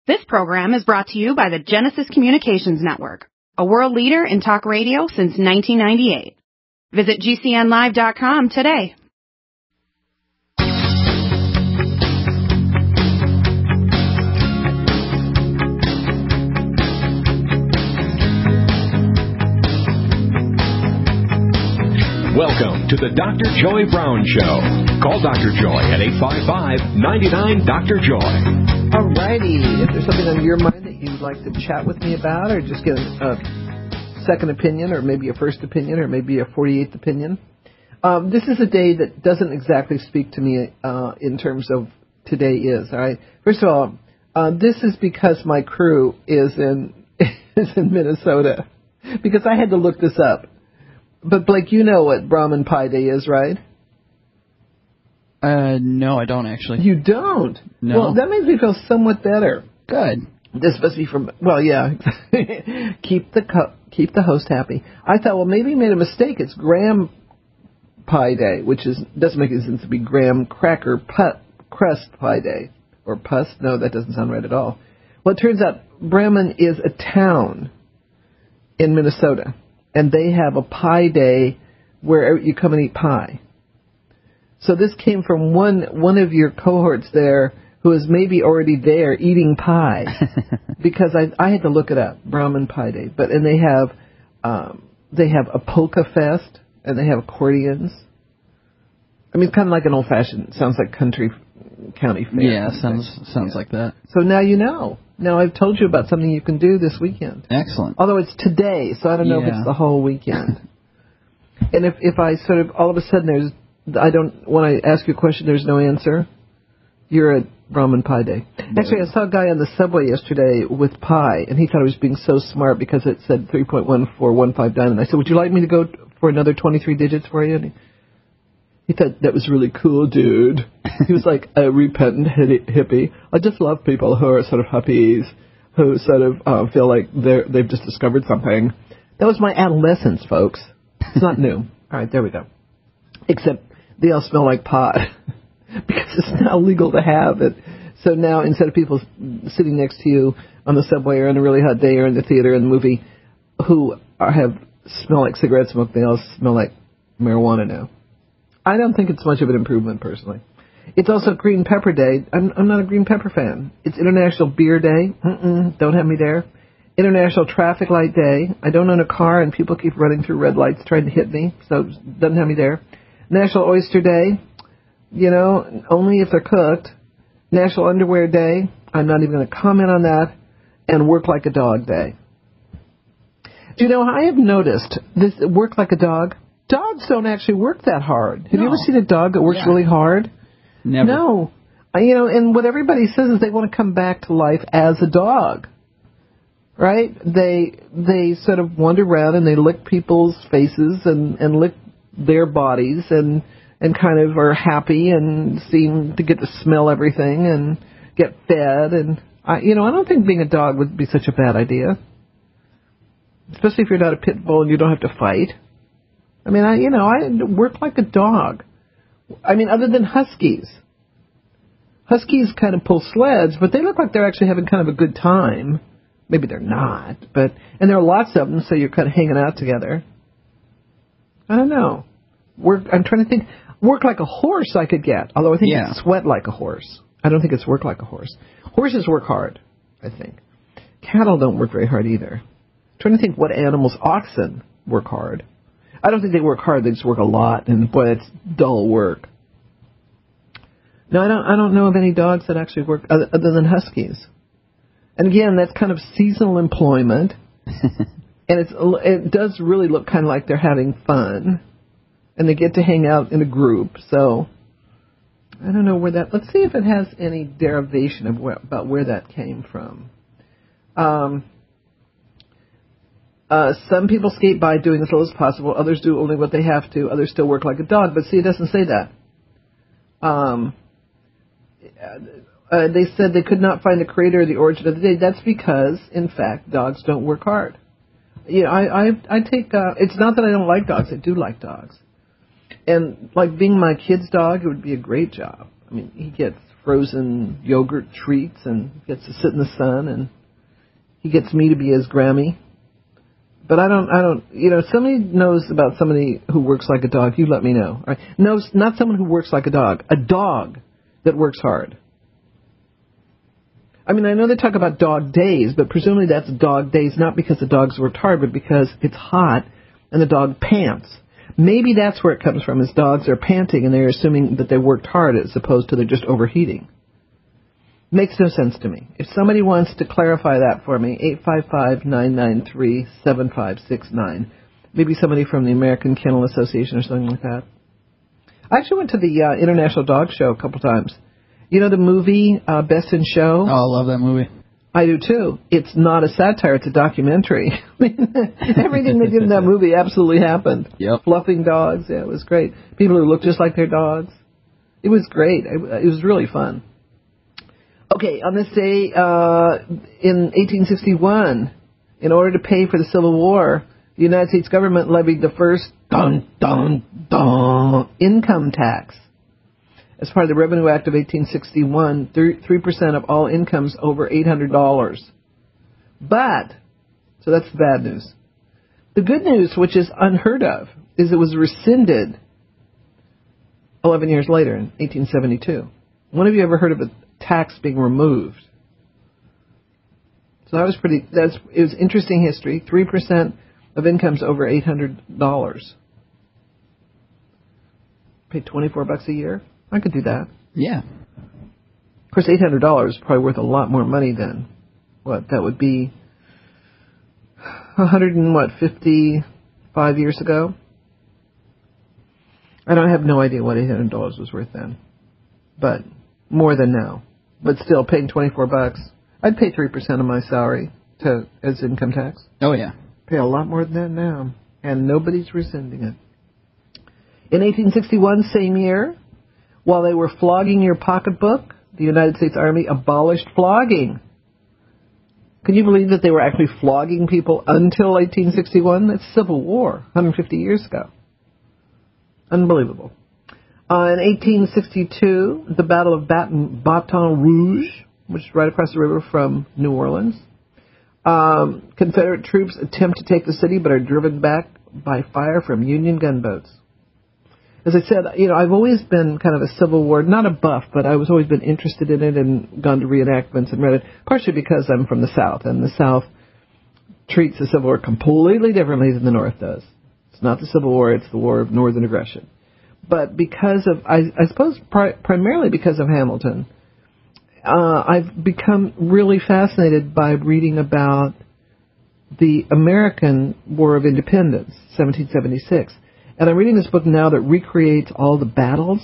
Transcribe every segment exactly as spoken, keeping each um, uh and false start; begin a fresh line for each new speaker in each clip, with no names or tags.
This program is brought to you by the Genesis Communications Network, a world leader in talk radio since nineteen ninety-eight. Visit G C N live dot com today.
Welcome to the Doctor Joy Brown Show. Call Doctor Joy at eight five five, nine nine, Doctor Joy.
All righty. If there's something on your mind that you'd like to chat with me about, or just get a second opinion, or maybe a first opinion, or maybe a forty-eighth opinion, um, this is a day that doesn't exactly speak to me uh, in terms of today is. All right. First of all, uh, this is because my crew is in is in Minnesota, because I had to look this up. But, Blake, you know what Brahman Pi Day is, right?
Uh, no, I don't, actually.
You don't?
No.
Well, that makes me feel somewhat better.
Good.
This must be from, well, yeah. keep the co- keep the host happy. I thought, well, maybe he made a mistake. It's Graham Pie Day, which is doesn't make any sense to be Graham Cracker Put, Crust Pie Day. Or Puss? No, that doesn't sound right at all. Well, it turns out Bremen is a town in Minnesota. And they have a pie day where you come and eat pie. So this came from one one of your cohorts there who is maybe already there eating pie. Because I I had to look it up, Brahman Pie Day. But and they have um, they have a polka fest and they have accordions. I mean, it's kind of like an old fashioned, sounds like country county fair.
Yeah, sounds sounds
yeah.
like that.
So now you know. Now I've told you about something you can do this weekend.
Excellent.
Although it's today, so I don't know
yeah.
if it's the whole weekend. And if, if I sort of, all of a sudden there's, I don't, when I ask you a question, there's no answer, you're at Brahman Pie Day. Actually, I saw a guy on the subway yesterday with pie, and he thought I was being so smart because it said three point one four one five diamond. I said, would you like me to go for another twenty-three digits for you? And he, he thought that was really cool, dude. He was like a repentant hippie. I just love people who are sort of hippies, who sort of uh, feel like they're, they've just discovered something. That was my adolescence, folks. It's not new. All right, there we go. Except they all smell like pot because it's now legal to have it. So now instead of people sitting next to you on the subway or on a really hot day or in the theater or in the movie who are, have smell like cigarette smoke, they all smell like marijuana now. I don't think it's much of an improvement, personally. It's also Green Pepper Day. I'm, I'm not a green pepper fan. It's International Beer Day. Mm-mm, don't have me there. International Traffic Light Day. I don't own a car, and people keep running through red lights trying to hit me, so doesn't have me there. National Oyster Day. You know, only if they're cooked. National Underwear Day. I'm not even going to comment on that. And Work Like a Dog Day. Do you know, I have noticed this Work Like a Dog. Dogs don't actually work that hard. Have
no.
you ever seen a dog that works
yeah.
really hard?
Never.
No. Uh, you know, and what everybody says is they want to come back to life as a dog. Right? They they sort of wander around and they lick people's faces and, and lick their bodies and, and kind of are happy and seem to get to smell everything and get fed. And, I, you know, I don't think being a dog would be such a bad idea. Especially if you're not a pit bull and you don't have to fight. I mean, I, you know, I work like a dog. I mean, other than huskies. Huskies kind of pull sleds, but they look like they're actually having kind of a good time. Maybe they're not, but, and there are lots of them, so you're kind of hanging out together. I don't know. Work, I'm trying to think. Work like a horse I could get, although I think
yeah.
it's sweat like a horse. I don't think it's work like a horse. Horses work hard, I think. Cattle don't work very hard either. I'm trying to think what animals, oxen, work hard. I don't think they work hard. They just work a lot, and boy, it's dull work. No, I don't. I don't know of any dogs that actually work other, other than huskies. And again, that's kind of seasonal employment, and it's it does really look kind of like they're having fun, and they get to hang out in a group. So I don't know where that. Let's see if it has any derivation of where, about where that came from. Um. Uh, some people skate by doing as little as possible. Others do only what they have to. Others still work like a dog. But see, it doesn't say that. Um, uh, they said they could not find the creator or the origin of the day. That's because, in fact, dogs don't work hard. You know, I, I, I take, uh, it's not that I don't like dogs. I do like dogs. And like being my kid's dog, it would be a great job. I mean, he gets frozen yogurt treats and gets to sit in the sun, and he gets me to be his Grammy. But I don't, I don't, you know, if somebody knows about somebody who works like a dog, you let me know. All right? No, not someone who works like a dog, a dog that works hard. I mean, I know they talk about dog days, but presumably that's dog days not because the dog's worked hard, but because it's hot and the dog pants. Maybe that's where it comes from, is dogs are panting and they're assuming that they worked hard as opposed to they're just overheating. Makes no sense to me. If somebody wants to clarify that for me, eight five five, nine nine three, seven five six nine. Maybe somebody from the American Kennel Association or something like that. I actually went to the uh, International Dog Show a couple times. You know the movie uh, Best in Show?
Oh, I love that movie.
I do too. It's not a satire, it's a documentary. Everything they did in that movie absolutely happened.
Yep.
Fluffing dogs, yeah, it was great. People who looked just like their dogs. It was great. It, it was really fun. Okay, on this day uh, in eighteen sixty-one, in order to pay for the Civil War, the United States government levied the first dun, dun, dun, income tax. As part of the Revenue Act of eighteen sixty-one, three percent of all incomes over eight hundred dollars. But, so that's the bad news. The good news, which is unheard of, is it was rescinded eleven years later in eighteen seventy-two. When have you ever heard of a tax being removed? So that was pretty, that's, it was interesting history. three percent of incomes over eight hundred dollars. Pay twenty-four bucks a year? I could do that.
Yeah.
Of course, eight hundred dollars is probably worth a lot more money than what that would be one hundred and what, fifty-five years ago? I don't have no idea what eight hundred dollars was worth then. But more than now. But still, paying twenty-four bucks, I'd pay three percent of my salary to as income tax.
Oh, yeah.
Pay a lot more than that now. And nobody's rescinding it. In eighteen sixty-one, same year, while they were flogging your pocketbook, the United States Army abolished flogging. Can you believe that they were actually flogging people until eighteen sixty-one? That's Civil War, one hundred fifty years ago. Unbelievable. Uh, in eighteen sixty-two, the Battle of Baton, Baton Rouge, which is right across the river from New Orleans. Um, Confederate troops attempt to take the city but are driven back by fire from Union gunboats. As I said, you know, I've always been kind of a Civil War, not a buff, but I was always been interested in it and gone to reenactments and read it, partially because I'm from the South, and the South treats the Civil War completely differently than the North does. It's not the Civil War, it's the War of Northern Aggression. But because of, I, I suppose pri- primarily because of Hamilton, uh, I've become really fascinated by reading about the American War of Independence, seventeen seventy-six. And I'm reading this book now that recreates all the battles.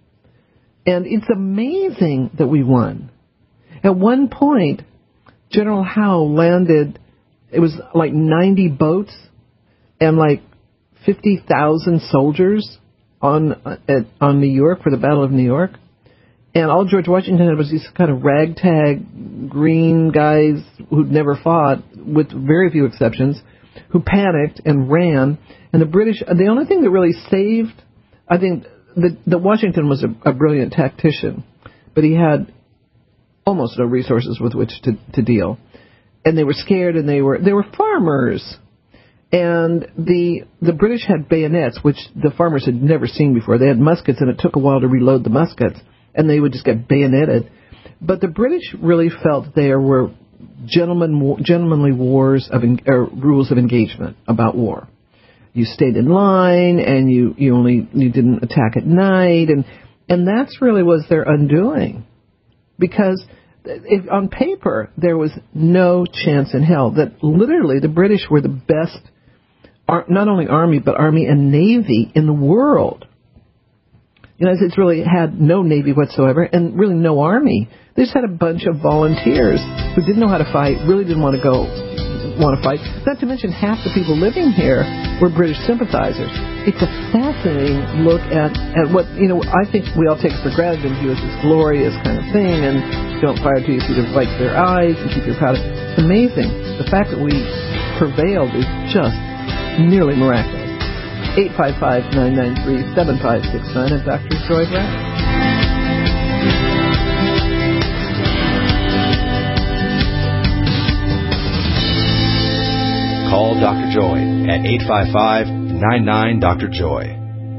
And it's amazing that we won. At one point, General Howe landed, it was like ninety boats and like fifty thousand soldiers on at, on New York for the Battle of New York. And all George Washington had was these kind of ragtag green guys who'd never fought, with very few exceptions, who panicked and ran. And the British, the only thing that really saved, I think, that, that Washington was a, a brilliant tactician, but he had almost no resources with which to, to deal. And they were scared, and they were they were farmers. And the the British had bayonets, which the farmers had never seen before. They had muskets, and it took a while to reload the muskets, and they would just get bayoneted. But the British really felt there were gentleman, gentlemanly wars of or rules of engagement about war. You stayed in line, and you, you only you didn't attack at night, and and that's really was their undoing, because if, on paper there was no chance in hell that literally the British were the best, not only army but army and navy in the world. The United States really had no navy whatsoever, and really no army. They just had a bunch of volunteers who didn't know how to fight, really didn't want to go. want to fight. Not to mention half the people living here were British sympathizers. It's a fascinating look at, at what, you know, I think we all take for granted and view as this glorious kind of thing, and don't fire till you see the whites of their eyes and keep your powder. It's amazing. The fact that we prevailed is just nearly miraculous. eight five five, nine nine three, seven five six nine and Doctor Joy Brown.
Doctor Joy at eight five five, nine nine, Doctor Joy.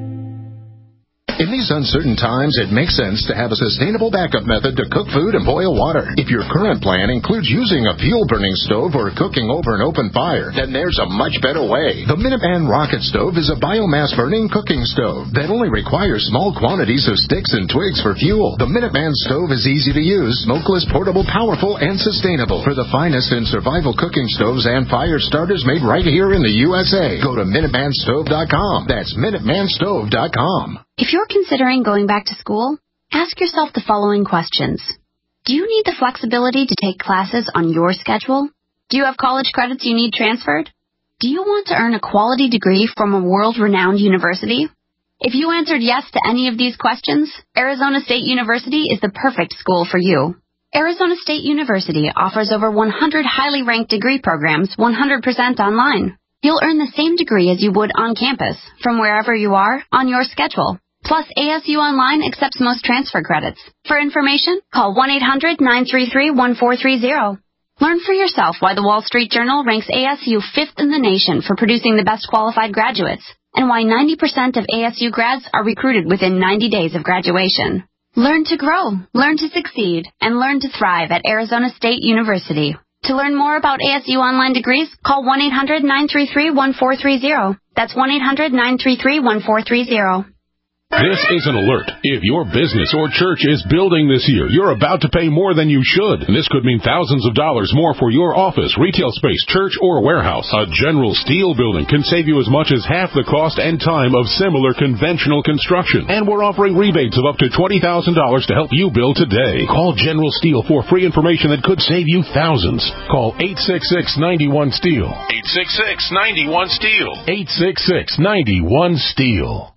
In these uncertain times, it makes sense to have a sustainable backup method to cook food and boil water. If your current plan includes using a fuel-burning stove or cooking over an open fire, then there's a much better way. The Minuteman Rocket Stove is a biomass-burning cooking stove that only requires small quantities of sticks and twigs for fuel. The Minuteman Stove is easy to use, smokeless, portable, powerful, and sustainable. For the finest in survival cooking stoves and fire starters made right here in the U S A, go to Minuteman Stove dot com. That's Minuteman Stove dot com.
If you're considering going back to school, ask yourself the following questions. Do you need the flexibility to take classes on your schedule? Do you have college credits you need transferred? Do you want to earn a quality degree from a world-renowned university? If you answered yes to any of these questions, Arizona State University is the perfect school for you. Arizona State University offers over one hundred highly ranked degree programs one hundred percent online. You'll earn the same degree as you would on campus, from wherever you are, on your schedule. Plus, A S U Online accepts most transfer credits. For information, call one eight hundred, nine three three, one four three zero. Learn for yourself why the Wall Street Journal ranks A S U fifth in the nation for producing the best qualified graduates, and why ninety percent of A S U grads are recruited within ninety days of graduation. Learn to grow, learn to succeed, and learn to thrive at Arizona State University. To learn more about A S U Online degrees, call one eight hundred, nine three three, one four three zero. That's one eight hundred, nine three three, one four three zero.
This is an alert. If your business or church is building this year, you're about to pay more than you should. And this could mean thousands of dollars more for your office, retail space, church, or warehouse. A General Steel building can save you as much as half the cost and time of similar conventional construction. And we're offering rebates of up to twenty thousand dollars to help you build today. Call General Steel for free information that could save you thousands. Call eight six six, nine one, STEEL. eight six six, nine one, STEEL. eight six six, nine one, STEEL.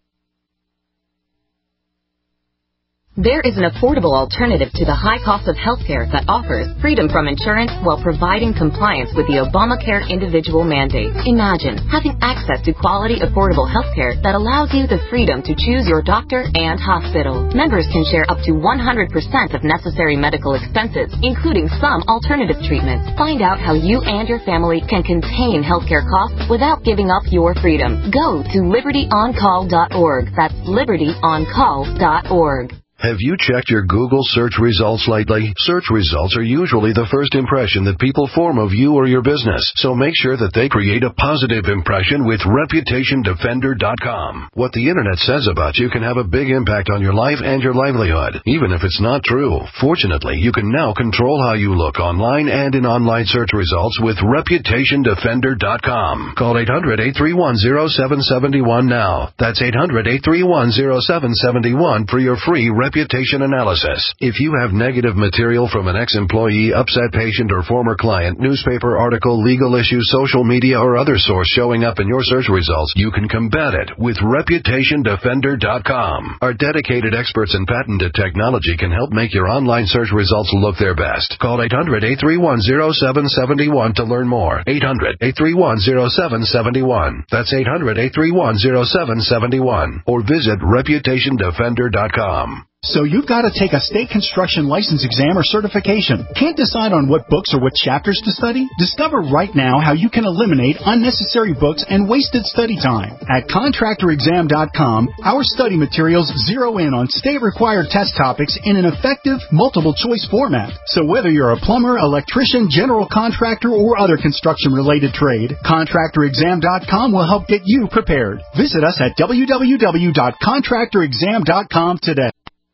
There is an affordable alternative to the high cost of healthcare that offers freedom from insurance while providing compliance with the Obamacare individual mandate. Imagine having access to quality, affordable healthcare that allows you the freedom to choose your doctor and hospital. Members can share up to one hundred percent of necessary medical expenses, including some alternative treatments. Find out how you and your family can contain healthcare costs without giving up your freedom. Go to liberty on call dot org. That's liberty on call dot org.
Have you checked your Google search results lately? Search results are usually the first impression that people form of you or your business, so make sure that they create a positive impression with reputation defender dot com. What the internet says about you can have a big impact on your life and your livelihood, even if it's not true. Fortunately, you can now control how you look online and in online search results with reputation defender dot com. Call eight hundred, eight three one, zero seven seven one now. That's eight hundred, eight three one, zero seven seven one for your free reputation analysis. If you have negative material from an ex-employee, upset patient, or former client, newspaper article, legal issue, social media, or other source showing up in your search results, you can combat it with reputation defender dot com. Our dedicated experts in patented technology can help make your online search results look their best. Call eight hundred, eight three one, zero seven seven one to learn more. eight hundred, eight three one, zero seven seven one. That's eight hundred, eight three one, zero seven seven one. Or visit reputation defender dot com.
So you've got to take a state construction license exam or certification. Can't decide on what books or what chapters to study? Discover right now how you can eliminate unnecessary books and wasted study time. At contractor exam dot com, our study materials zero in on state-required test topics in an effective, multiple-choice format. So whether you're a plumber, electrician, general contractor, or other construction-related trade, contractor exam dot com will help get you prepared. Visit us at w w w dot contractor exam dot com today.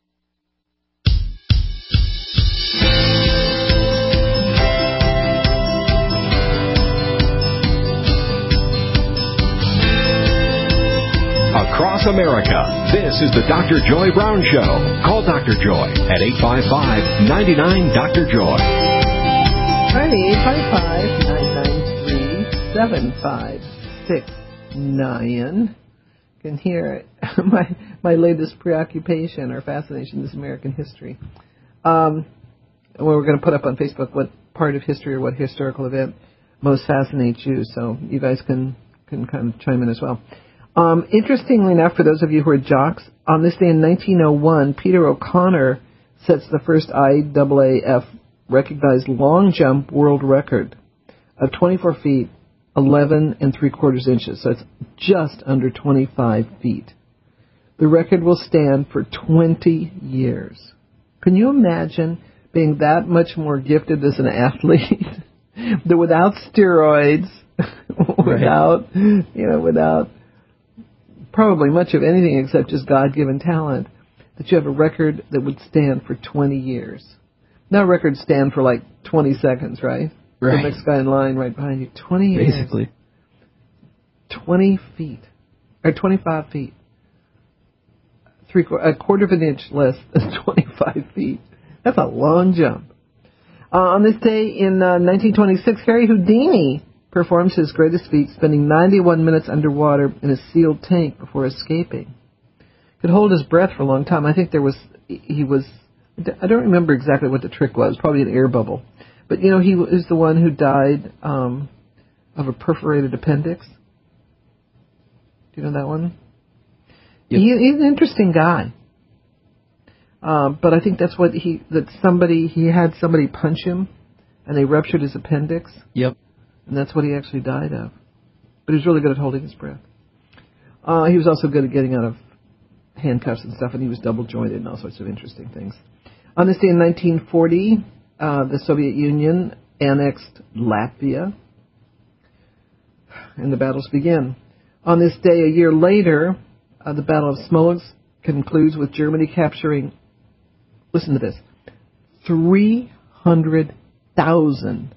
Across America, this is the Doctor Joy Brown Show. Call Doctor Joy at eight five five, nine nine, Doctor Joy.
Hi, eight five five, nine nine three, seven five six nine. You can hear my my latest preoccupation or fascination is American history. Um, well, we're going to put up on Facebook what part of history or what historical event most fascinates you, so you guys can, can kind of chime in as well. Um, interestingly enough, for those of you who are jocks, on this day in nineteen oh one, Peter O'Connor sets the first I A A F recognized long jump world record of twenty-four feet, eleven and three quarters inches. So it's just under twenty-five feet. The record will stand for twenty years. Can you imagine being that much more gifted as an athlete? That without steroids, without, right. you know, without probably much of anything except just God-given talent, that you have a record that would stand for twenty years. Now records stand for like twenty seconds, right?
Right.
The next guy in line right behind you. twenty years.
Basically.
twenty feet. Or twenty-five feet. Three, a quarter of an inch less than twenty-five feet. That's a long jump. Uh, on this day in uh, nineteen twenty-six, Harry Houdini performs his greatest feat, spending ninety-one minutes underwater in a sealed tank before escaping. Could hold his breath for a long time. I think there was, he was, I don't remember exactly what the trick was, probably an air bubble. But, you know, he was the one who died um, of a perforated appendix. Do you know that one? Yep. He, he's an interesting guy. Uh, but I think that's what he, that somebody, he had somebody punch him and they ruptured his appendix.
Yep.
And that's what he actually died of. But he was really good at holding his breath. Uh, he was also good at getting out of handcuffs and stuff, and he was double jointed and all sorts of interesting things. On this day in nineteen forty, uh, the Soviet Union annexed Latvia, and the battles begin. On this day, a year later, uh, the Battle of Smolensk concludes with Germany capturing, listen to this, three hundred thousand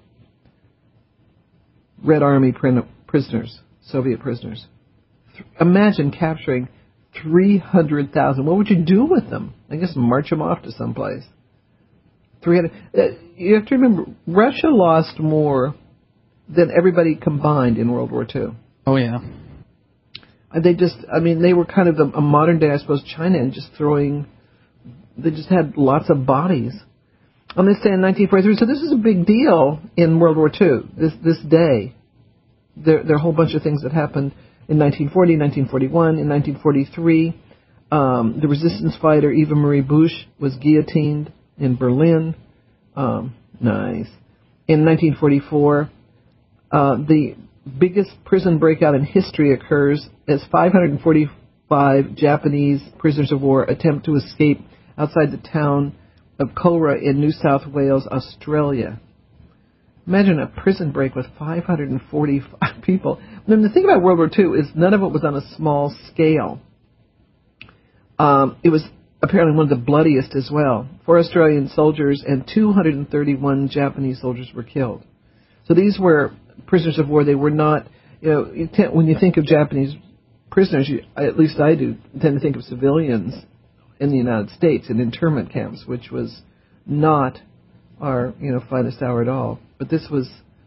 Red Army prin- prisoners, Soviet prisoners. Th- imagine capturing three hundred thousand. What would you do with them? I guess march them off to someplace. three hundred. Uh, you have to remember, Russia lost more than everybody combined in World War Two.
Oh, yeah.
They just, I mean, they were kind of a, a modern day, I suppose, China, and just throwing, they just had lots of bodies. On this day in nineteen forty-three, so this is a big deal in World War Two, this this day. There, there are a whole bunch of things that happened in nineteen forty, nineteen forty-one. In nineteen forty-three, um, the resistance fighter Eva Marie Bush was guillotined in Berlin. Um, nice. In nineteen forty-four, uh, the biggest prison breakout in history occurs as five hundred forty-five Japanese prisoners of war attempt to escape outside the town of Cowra in New South Wales, Australia. Imagine a prison break with five hundred forty-five people. And the thing about World War Two is none of it was on a small scale. Um, it was apparently one of the bloodiest as well. Four Australian soldiers and two hundred thirty-one Japanese soldiers were killed. So these were prisoners of war. They were not, you know, you tend, when you think of Japanese prisoners, you, at least I do, tend to think of civilians in the United States in internment camps, which was not our, you know, finest hour at all. But this was.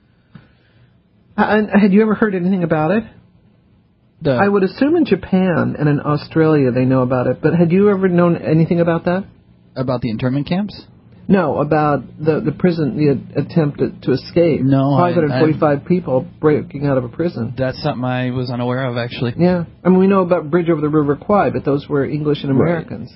And had you ever heard anything about it? The, I would assume in Japan and in Australia they know about it. But had you ever known anything about that?
About the internment camps?
No, about the the prison, the attempt to, to escape.
No,
five hundred forty-five I, people breaking out of a prison.
That's something I was unaware of, actually.
Yeah, I mean we know about Bridge over the River Kwai, but those were English and Americans.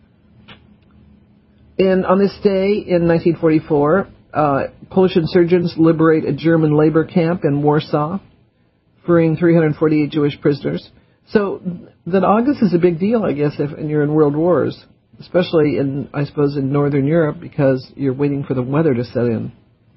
Right. And on this day in nineteen forty-four, uh, Polish insurgents liberate a German labor camp in Warsaw, freeing three hundred forty-eight Jewish prisoners. So that August is a big deal, I guess, if and you're in world wars. Especially in, I suppose, in Northern Europe, because you're waiting for the weather to set in.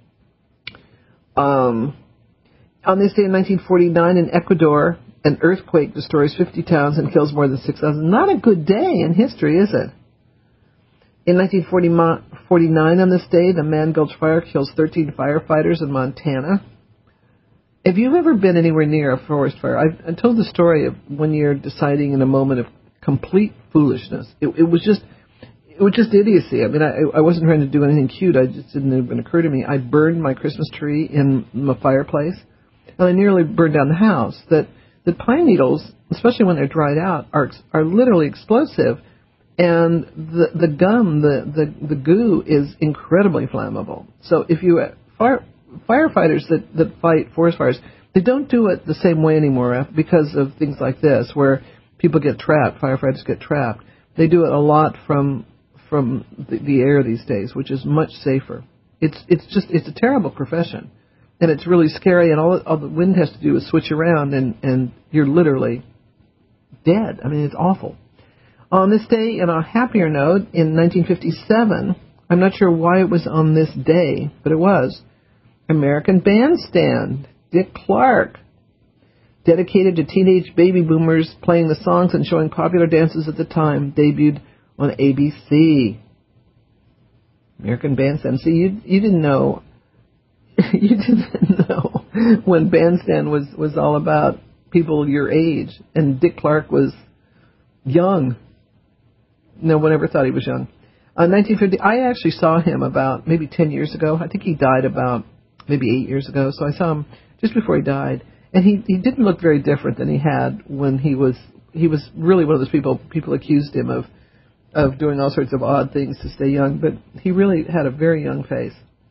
Um, on this day in nineteen forty-nine in Ecuador, an earthquake destroys fifty towns and kills more than six thousand. Not a good day in history, is it? In nineteen forty-nine on this day, the Man Gulch Fire kills thirteen firefighters in Montana. Have you ever been anywhere near a forest fire? I've, I told the story of when you're deciding in a moment of complete foolishness. It, it was just, it was just idiocy. I mean, I, I wasn't trying to do anything cute. I just didn't even occur to me. I burned my Christmas tree in my fireplace, and I nearly burned down the house. That that pine needles, especially when they're dried out, are are literally explosive, and the the gum, the the, the goo is incredibly flammable. So if you fire, firefighters that that fight forest fires, they don't do it the same way anymore because of things like this, where people get trapped, firefighters get trapped. They do it a lot from from the, the air these days, which is much safer. It's it's just it's a terrible profession. and it's really scary, and all, all the wind has to do is switch around, and, and you're literally dead. I mean, it's awful. On this day, on a happier note, in nineteen fifty-seven, I'm not sure why it was on this day, but it was, American Bandstand, Dick Clark, dedicated to teenage baby boomers playing the songs and showing popular dances at the time, debuted on A B C. American Bandstand. See, you you didn't know you didn't know when Bandstand was, was all about people your age, and Dick Clark was young. No one ever thought he was young. Uh, nineteen fifty, I actually saw him about maybe ten years ago. I think he died about maybe eight years ago, so I saw him just before he died. And he, he didn't look very different than he had when he was, he was really one of those people, people accused him of, of doing all sorts of odd things to stay young, but he really had a very young face.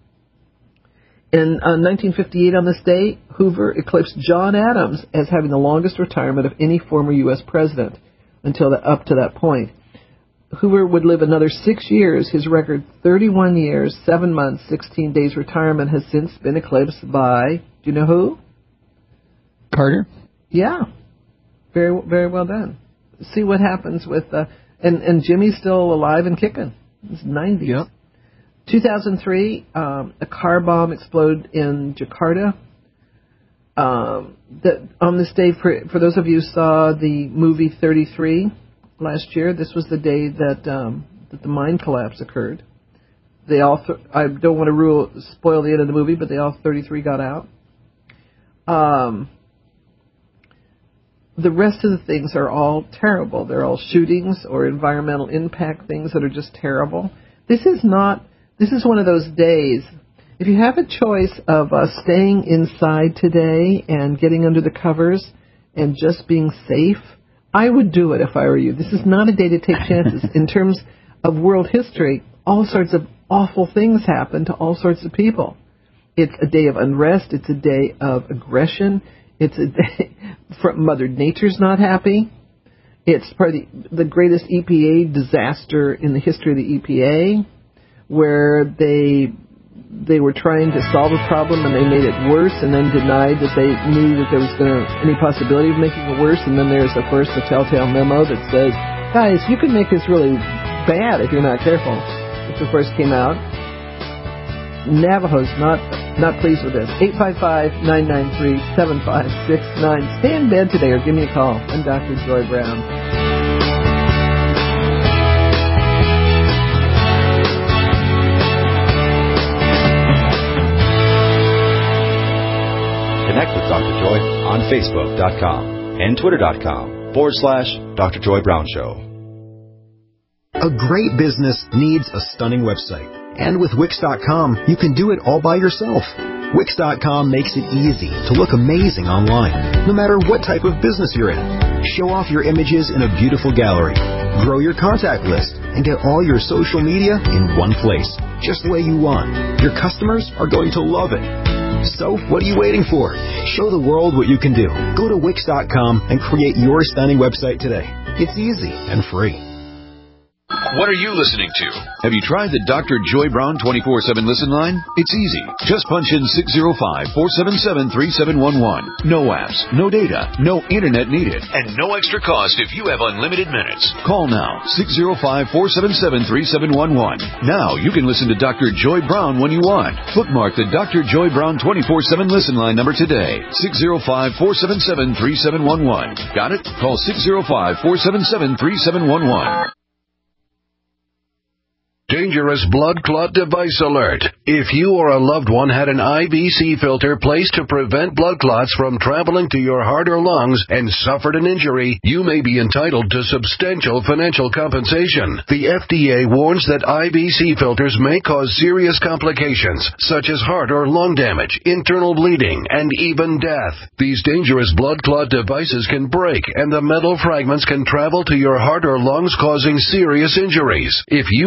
In uh, nineteen fifty-eight, on this day, Hoover eclipsed John Adams as having the longest retirement of any former U S president until the, up to that point. Hoover would live another six years. His record, thirty-one years, seven months, sixteen days retirement, has since been eclipsed by, do you know who?
Carter?
Yeah. Very very well done. See what happens with, uh, and, and Jimmy's still alive and kicking. He's ninety.
Yep.
two thousand three, um, a car bomb exploded in Jakarta. Um, that on this day, for for those of you who saw the movie thirty-three last year, this was the day that um, that the mine collapse occurred. They all, th- I don't want to rule, spoil the end of the movie, but they all thirty-three got out. Um, the rest of the things are all terrible. They're all shootings or environmental impact things that are just terrible. This is not. This is one of those days. If you have a choice of uh, staying inside today and getting under the covers and just being safe, I would do it if I were you. This is not a day to take chances. In terms of world history, all sorts of awful things happen to all sorts of people. It's a day of unrest. It's a day of aggression. It's a day from Mother Nature's not happy. It's probably the, the greatest E P A disaster in the history of the E P A, where they they were trying to solve a problem and they made it worse and then denied that they knew that there was going to any possibility of making it worse. And then there's, of course, the telltale memo that says, guys, you could make this really bad if you're not careful, which, of course, came out. Navajo's not not pleased with this. eight five five, nine nine three, seven five six nine. Stay in bed today or give me a call. I'm Doctor Joy Brown.
Connect with Doctor Joy on Facebook dot com and Twitter dot com forward slash Doctor Joy Brown Show.
A great business needs a stunning website. And with Wix dot com, you can do it all by yourself. Wix dot com makes it easy to look amazing online, no matter what type of business you're in. Show off your images in a beautiful gallery. Grow your contact list and get all your social media in one place, just the way you want. Your customers are going to love it. So, what are you waiting for? Show the world what you can do. Go to Wix dot com and create your stunning website today. It's easy and free.
What are you listening to? Have you tried the Doctor Joy Brown twenty-four seven listen line? It's easy. Just punch in six zero five, four seven seven, three seven one one. No apps, no data, no internet needed, and no extra cost if you have unlimited minutes. Call now, six zero five, four seven seven, three seven one one. Now you can listen to Doctor Joy Brown when you want. Bookmark the Doctor Joy Brown twenty-four seven listen line number today, six zero five, four seven seven, three seven one one. Got it? Call six zero five, four seven seven, three seven one one.
Dangerous blood clot device alert. If you or a loved one had an I V C filter placed to prevent blood clots from traveling to your heart or lungs and suffered an injury, you may be entitled to substantial financial compensation. The F D A warns that I V C filters may cause serious complications, such as heart or lung damage, internal bleeding, and even death. These dangerous blood clot devices can break, and the metal fragments can travel to your heart or lungs, causing serious injuries. If you or a loved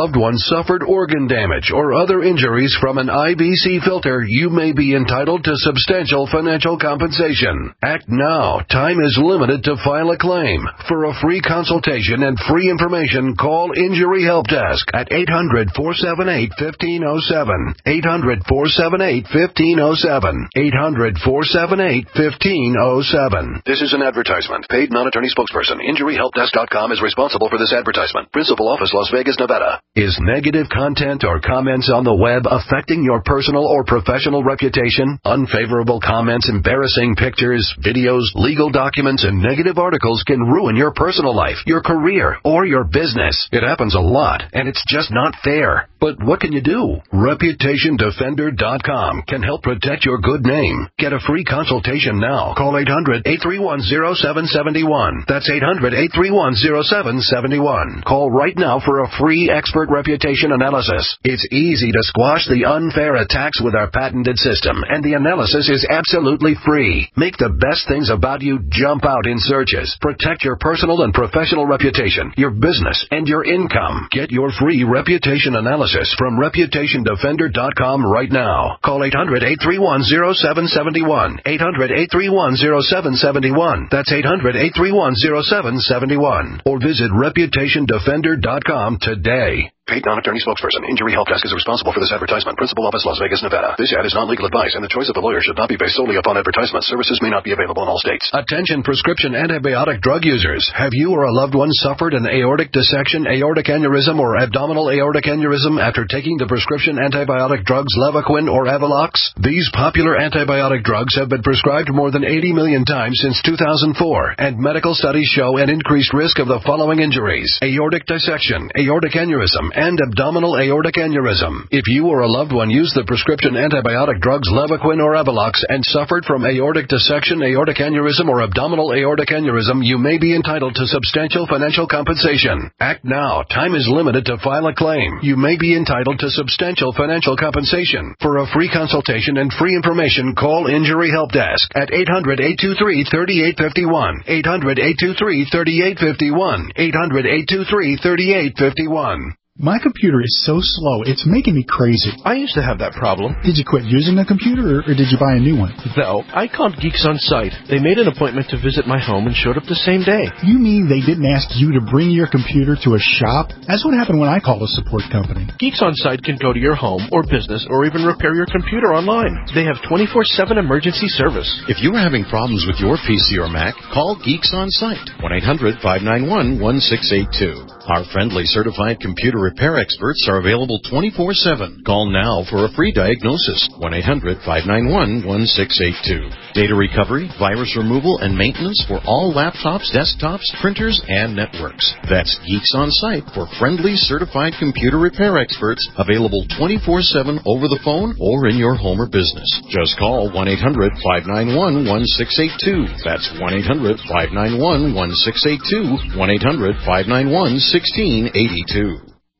loved one suffered organ damage or other injuries from an I B C filter, you may be entitled to substantial financial compensation. Act now. Time is limited to file a claim. For a free consultation and free information, call Injury Help Desk at eight hundred, four seven eight, one five zero seven. eight hundred, four seven eight, one five zero seven. eight hundred, four seven eight, one five zero seven.
This is an advertisement. Paid non-attorney spokesperson. Injury Help Desk dot com is responsible for this advertisement. Principal office, Las Vegas, Nevada.
Is negative content or comments on the web affecting your personal or professional reputation? Unfavorable comments, embarrassing pictures, videos, legal documents, and negative articles can ruin your personal life, your career, or your business. It happens a lot, and it's just not fair. But what can you do? Reputation Defender dot com can help protect your good name. Get a free consultation now. Call eight hundred, eight three one, zero seven seven one. That's eight hundred, eight three one, zero seven seven one. Call right now for a free expert reputation analysis. It's easy to squash the unfair attacks with our patented system, and the analysis is absolutely free. Make the best things about you jump out in searches. Protect your personal and professional reputation, your business, and your income. Get your free reputation analysis from Reputation Defender dot com right now. Call eight hundred, eight three one, zero seven seven one. eight hundred, eight three one, zero seven seven one. That's eight hundred, eight three one, zero seven seven one. Or visit Reputation Defender dot com today.
Paid non-attorney spokesperson. Injury Help Desk is responsible for this advertisement. Principal office, Las Vegas, Nevada. This ad is not legal advice, and the choice of the lawyer should not be based solely upon advertisement. Services may not be available in all states.
Attention prescription antibiotic drug users. Have you or a loved one suffered an aortic dissection, aortic aneurysm, or abdominal aortic aneurysm after taking the prescription antibiotic drugs Levaquin or Avelox? These popular antibiotic drugs have been prescribed more than eighty million times since two thousand four, and medical studies show an increased risk of the following injuries: aortic dissection, aortic aneurysm, and abdominal aortic aneurysm. If you or a loved one used the prescription antibiotic drugs Levaquin or Avelox and suffered from aortic dissection, aortic aneurysm, or abdominal aortic aneurysm, you may be entitled to substantial financial compensation. Act now. Time is limited to file a claim. You may be entitled to substantial financial compensation. For a free consultation and free information, call Injury Help Desk at eight hundred, eight two three, three eight five one. eight hundred, eight two three, three eight five one. eight hundred, eight two three, three eight five one.
My computer is so slow, it's making me crazy.
I used to have that problem.
Did you quit using a computer, or, or did you buy a new one?
No, I called Geeks On Site. They made an appointment to visit my home and showed up the same day.
You mean they didn't ask you to bring your computer to a shop? That's what happened when I called a support company.
Geeks On Site can go to your home or business or even repair your computer online. They have twenty-four seven emergency service.
If you are having problems with your P C or Mac, call Geeks On Site, one eight hundred, five nine one, one six eight two. Our friendly certified computer repair experts are available twenty-four seven. Call now for a free diagnosis, one eight hundred, five nine one, one six eight two. Data recovery, virus removal, and maintenance for all laptops, desktops, printers, and networks. That's Geeks On Site for friendly certified computer repair experts, available twenty-four seven over the phone or in your home or business. Just call one eight hundred, five nine one, one six eight two. That's one eight hundred, five nine one, one six eight two, one eight hundred, five nine one, one six eight two.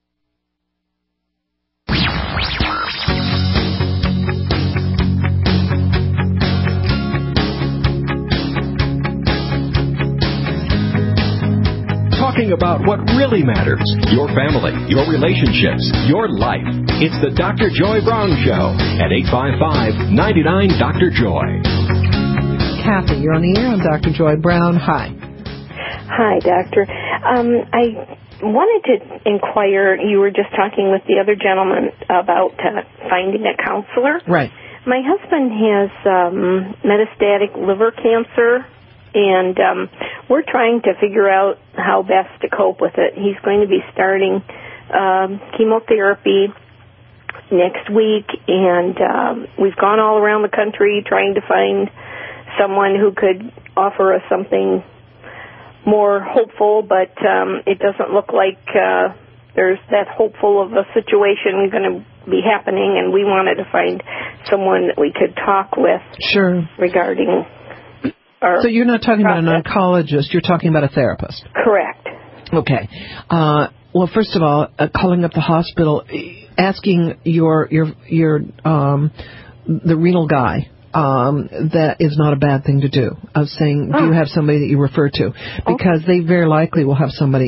Talking about what really matters, your family, your relationships, your life. It's the Doctor Joy Brown Show at eight five five, nine nine, Doctor Joy.
Kathy, you're on the air. I'm Doctor Joy Brown. Hi.
Hi, Doctor. Um, I wanted to inquire, you were just talking with the other gentleman about uh, finding a counselor.
Right.
My husband has um, metastatic liver cancer, and um, we're trying to figure out how best to cope with it. He's going to be starting um, chemotherapy next week, and um, we've gone all around the country trying to find someone who could offer us something more hopeful, but um, it doesn't look like uh, there's that hopeful of a situation going to be happening, and we wanted to find someone that we could talk with.
Sure.
Regarding our
So you're not talking
process.
about an oncologist, you're talking about a therapist.
Correct.
Okay. Uh, well, first of all, uh, calling up the hospital, asking your your your um, the renal guy. Um, that is not a bad thing to do, of saying, do you have somebody that you refer to? Because they very likely will have somebody.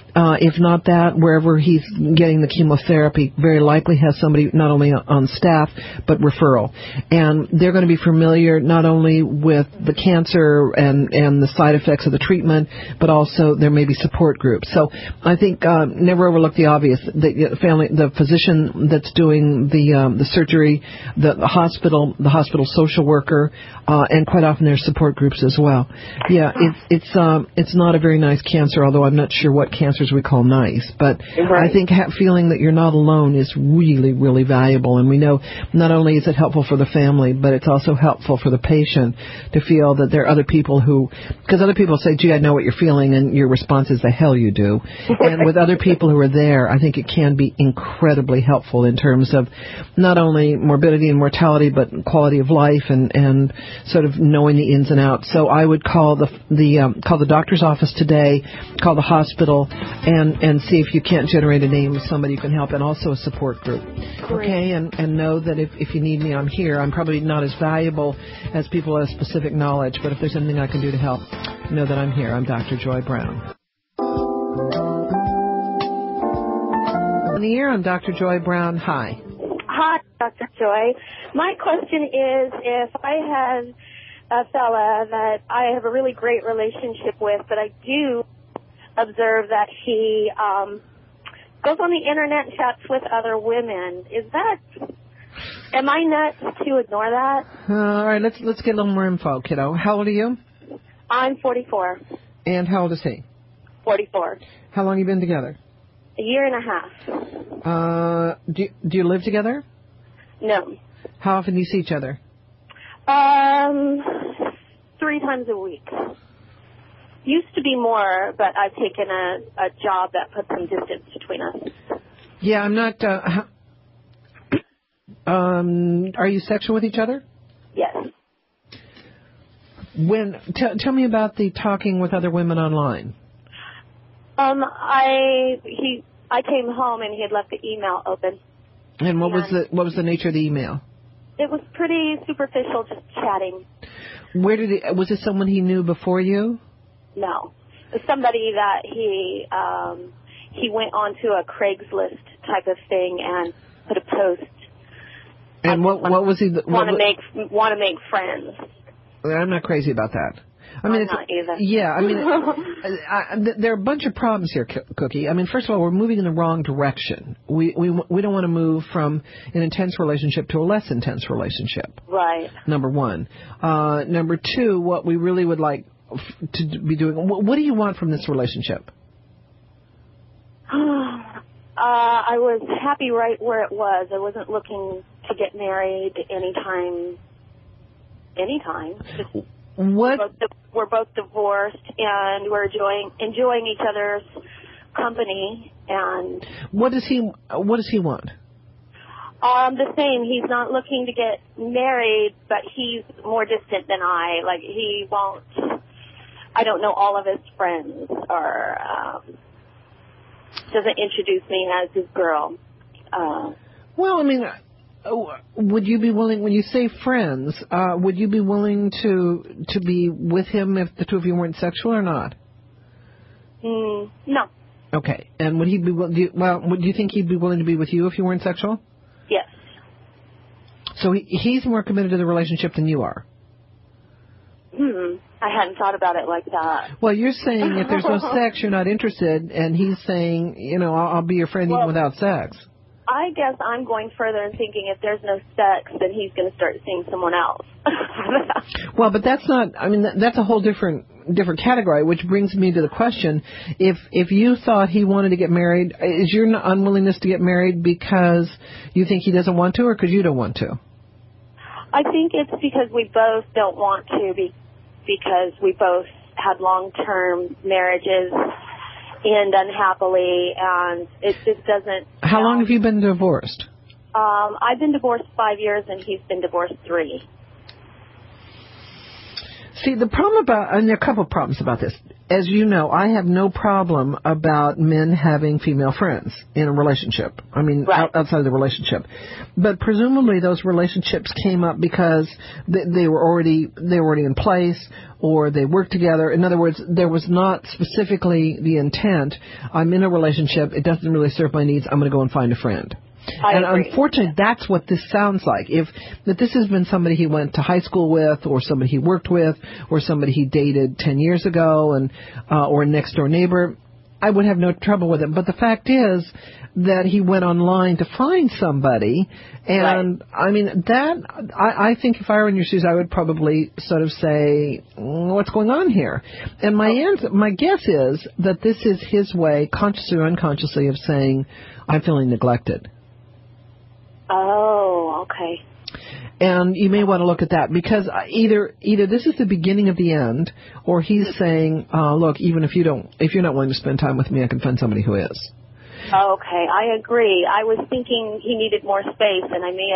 Uh, if not that, wherever he's getting the chemotherapy, very likely has somebody not only on staff, but referral. And they're going to be familiar not only with the cancer and, and the side effects of the treatment, but also there may be support groups. So I think uh, never overlook the obvious. The family, the physician that's doing the um, the surgery, the, the hospital, the hospital social worker, uh, and quite often there's support groups as well. Yeah, it's it's um, it's not a very nice cancer, although I'm not sure what cancer we call nice, but right. I think ha- feeling that you're not alone is really, really valuable. And we know not only is it helpful for the family, but it's also helpful for the patient to feel that there are other people who, because other people say, gee, I know what you're feeling, and your response is, the hell you do. And with other people who are there, I think it can be incredibly helpful in terms of not only morbidity and mortality, but quality of life and, and sort of knowing the ins and outs. So I would call the, the um, call the doctor's office today, call the hospital, and and see if you can't generate a name of somebody who can help, and also a support group. Great. Okay, and, and know that if, if you need me, I'm here. I'm probably not as valuable as people who have specific knowledge, but if there's anything I can do to help, know that I'm here. I'm Doctor Joy Brown. On the air, I'm Doctor Joy Brown. Hi.
Hi, Doctor Joy. My question is, if I have a fella that I have a really great relationship with, but I do observe that he um, goes on the internet and chats with other women. Is that, am I nuts to ignore that?
Uh, all right, let's let's get a little more info, kiddo. How old are you?
I'm forty-four.
And how old is he?
forty-four.
How long have you been together?
A year and a half.
Uh, do you, do you live together?
No.
How often do you see each other?
Um, three times a week. Used to be more, but I've taken a, a job that puts some distance between us.
Yeah, I'm not. Uh, um, are you sexual with each other?
Yes.
When t- tell me about the talking with other women online.
Um, I he I came home and he had left the email open.
And what
and
was the what was the nature of the email?
It was pretty superficial, just chatting.
Where did it? Was it someone he knew before you?
No, it's somebody that he um, he went onto a Craigslist type of thing and put a post.
And what
wanna,
what was he?
Want to make want to make friends.
I'm not crazy about that. I mean,
I'm
it's,
not either.
Yeah, I mean, I, I, there are a bunch of problems here, Cookie. I mean, first of all, we're moving in the wrong direction. We we we don't want to move from an intense relationship to a less intense relationship.
Right.
Number one. Uh, number two, what we really would like to be doing. What, what do you want from this relationship?
uh, I was happy right where it was. I wasn't looking to get married anytime. Anytime. Just
what?
We're both, we're both divorced, and we're enjoying enjoying each other's company. And
what does he? What does he want?
Um, the same. He's not looking to get married, but he's more distant than I. Like, he won't. I don't know all of his friends, or um, doesn't introduce me as his girl. Uh,
well, I mean. Would you be willing, when you say friends, uh, would you be willing to to be with him if the two of you weren't sexual or not?
Mm, no.
Okay. And would he be do you, well? Would you think he'd be willing to be with you if you weren't sexual?
Yes.
So he, he's more committed to the relationship than you are.
Hmm. I hadn't thought about it like that.
Well, you're saying if there's no sex, you're not interested, and he's saying, you know, I'll, I'll be your friend
well,
even without sex.
I guess I'm going further and thinking if there's no sex, then he's going to start seeing someone else.
Well, but that's not, I mean, that's a whole different different category, which brings me to the question, if if you thought he wanted to get married, is your unwillingness to get married because you think he doesn't want to, or because you don't want to?
I think it's because we both don't want to, be, because we both had long-term marriages end unhappily, and it just doesn't...
How long have you been divorced?
Um, I've been divorced five years, and he's been divorced three.
See, the problem about, and there are a couple of problems about this. As you know, I have no problem about men having female friends in a relationship. I mean, right. out, outside of the relationship. But presumably those relationships came up because they, they were already they were already in place, or they worked together. In other words, there was not specifically the intent, I'm in a relationship, it doesn't really serve my needs, I'm going to go and find a friend.
I
and
agree.
Unfortunately, that's what this sounds like. If that this has been somebody he went to high school with, or somebody he worked with, or somebody he dated ten years ago, and uh, or a next door neighbor, I would have no trouble with it. But the fact is that he went online to find somebody, and right. I mean that. I, I think if I were in your shoes, I would probably sort of say, "What's going on here?" And my oh. answer, my guess is that this is his way, consciously or unconsciously, of saying, "I'm feeling neglected."
Oh, okay.
And you may want to look at that, because either either this is the beginning of the end, or he's saying, uh, "Look, even if you don't, if you're not willing to spend time with me, I can find somebody who is."
Okay, I agree. I was thinking he needed more space, and I may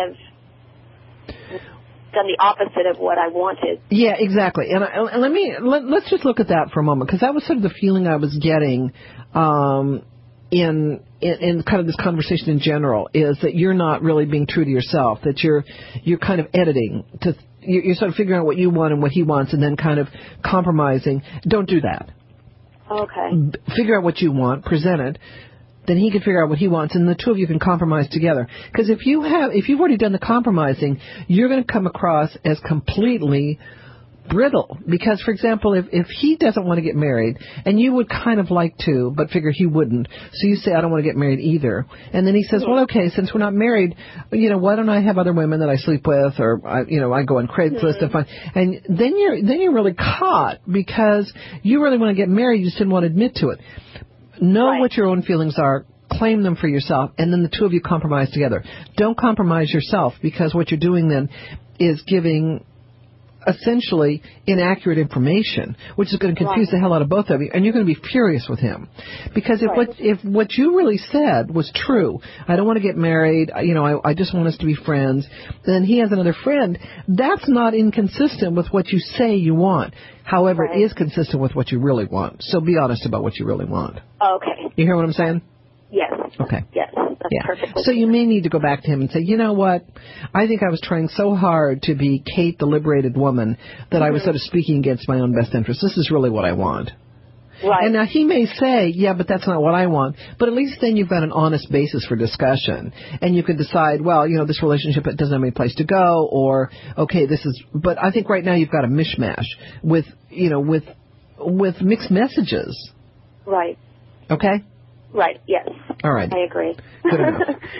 have done the opposite of what I wanted.
Yeah, exactly. And, I, and let me let, let's just look at that for a moment, because that was sort of the feeling I was getting. Um, In, in in kind of this conversation in general, is that you're not really being true to yourself, that you're you're kind of editing, to you're sort of figuring out what you want and what he wants, and then kind of compromising. Don't do that.
Okay.
Figure out what you want, present it, then he can figure out what he wants, and the two of you can compromise together. Because if you have if you've already done the compromising, you're going to come across as completely brittle. Because, for example, if, if he doesn't want to get married, and you would kind of like to, but figure he wouldn't, so you say, I don't want to get married either. And then he says, well, okay, since we're not married, you know, why don't I have other women that I sleep with, or, I, you know, I go on Craigslist and find, and then you're, then you're really caught, because you really want to get married, you just didn't want to admit to it. Know right. what your own feelings are. Claim them for yourself, and then the two of you compromise together. Don't compromise yourself, because what you're doing then is giving essentially inaccurate information, which is going to confuse right. the hell out of both of you, and you're going to be furious with him. Because if right. what if what you really said was true, I don't want to get married, you know, I, I just want us to be friends, then he has another friend, that's not inconsistent with what you say you want. However, right. it is consistent with what you really want. So be honest about what you really want.
Okay.
You hear what I'm saying?
Yes.
Okay.
Yes. That's
yeah.
perfect.
So you may need to go back to him and say, you know what, I think I was trying so hard to be Kate, the liberated woman, that mm-hmm. I was sort of speaking against my own best interest. This is really what I want.
Right.
And now he may say, yeah, but that's not what I want. But at least then you've got an honest basis for discussion. And you can decide, well, you know, this relationship, it doesn't have any place to go, or, okay, this is, but I think right now you've got a mishmash with, you know, with, with mixed messages.
Right.
Okay?
Right, yes.
All right.
I agree.
Good enough.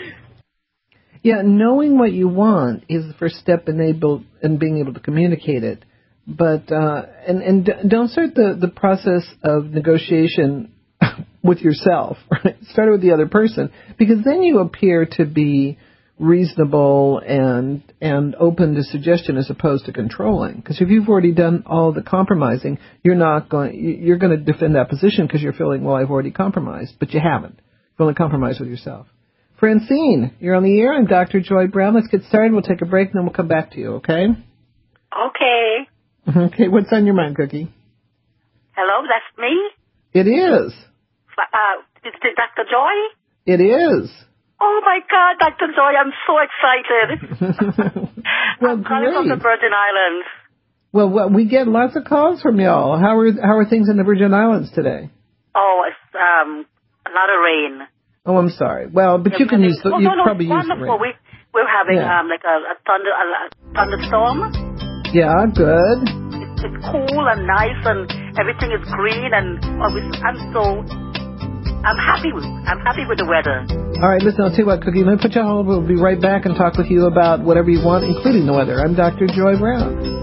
Yeah, knowing what you want is the first step in, able, in being able to communicate it. But, uh, and, and don't start the, the process of negotiation with yourself, right? Start it with the other person, because then you appear to be reasonable and and open to suggestion as opposed to controlling. Because if you've already done all the compromising, you're not going you're going to defend that position because you're feeling, well, I've already compromised, but you haven't. You've only compromised with yourself. Francine, you're on the air. I'm Doctor Joy Brown. Let's get started. We'll take a break and then we'll come back to you. Okay?
Okay.
Okay. What's on your mind, Cookie?
Hello, that's me.
It is.
Uh, is it Doctor Joy?
It is.
Oh, my God, Doctor Joy, I'm so excited.
Well,
I'm calling
great.
from the Virgin Islands.
Well, well, we get lots of calls from y'all. How are how are things in the Virgin Islands today?
Oh, it's um, a lot of rain.
Oh, I'm sorry. Well, but
We're
you can
having,
use the,
no,
you
no, no,
probably use
wonderful.
the rain.
We, we're having
Yeah.
um, like a, a, thunder, a, a thunderstorm.
Yeah, good.
It's, it's cool and nice, and everything is green, and oh, we- I'm so... I'm happy with I'm happy with the weather.
All right, listen, I'll tell you what, Cookie, let me put you on hold. We'll be right back and talk with you about whatever you want, including the weather. I'm Doctor Joy Brown.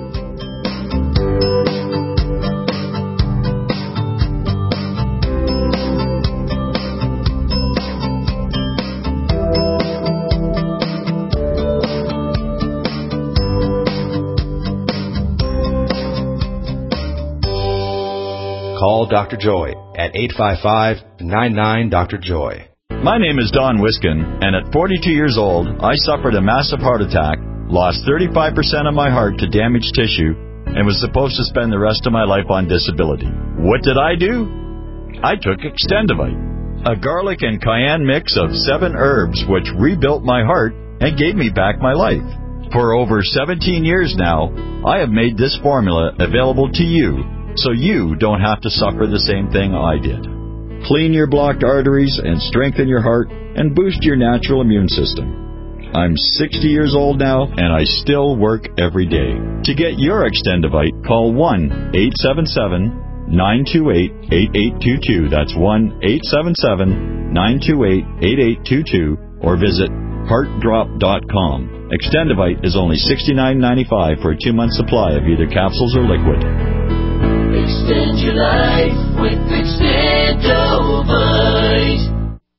Call Doctor Joy at eight five five, nine nine, Doctor Joy.
My name is Don Wiskin, and at forty-two years old, I suffered a massive heart attack, lost thirty-five percent of my heart to damaged tissue, and was supposed to spend the rest of my life on disability. What did I do? I took Extendivite, a garlic and cayenne mix of seven herbs which rebuilt my heart and gave me back my life. For over seventeen years now, I have made this formula available to you so you don't have to suffer the same thing I did. Clean your blocked arteries and strengthen your heart and boost your natural immune system. I'm sixty years old now, and I still work every day. To get your Extendivite, call one eight seven seven, nine two eight, eight eight two two. That's one eight seven seven, nine two eight, eight eight two two, or visit heart drop dot com. Extendivite is only sixty-nine ninety-five for a two-month supply of either capsules or liquid.
Extend your life with Extendivite.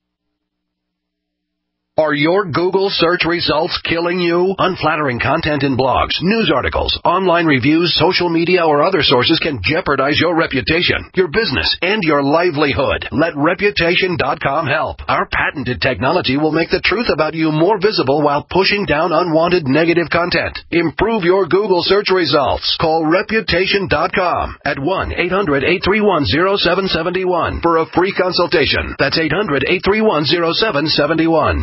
Are your Google search results killing you? Unflattering content in blogs, news articles, online reviews, social media, or other sources can jeopardize your reputation, your business, and your livelihood. Let Reputation dot com help. Our patented technology will make the truth about you more visible while pushing down unwanted negative content. Improve your Google search results. Call Reputation dot com at one eight hundred, eight three one, zero seven seven one for a free consultation. That's eight hundred, eight three one, zero seven seven one.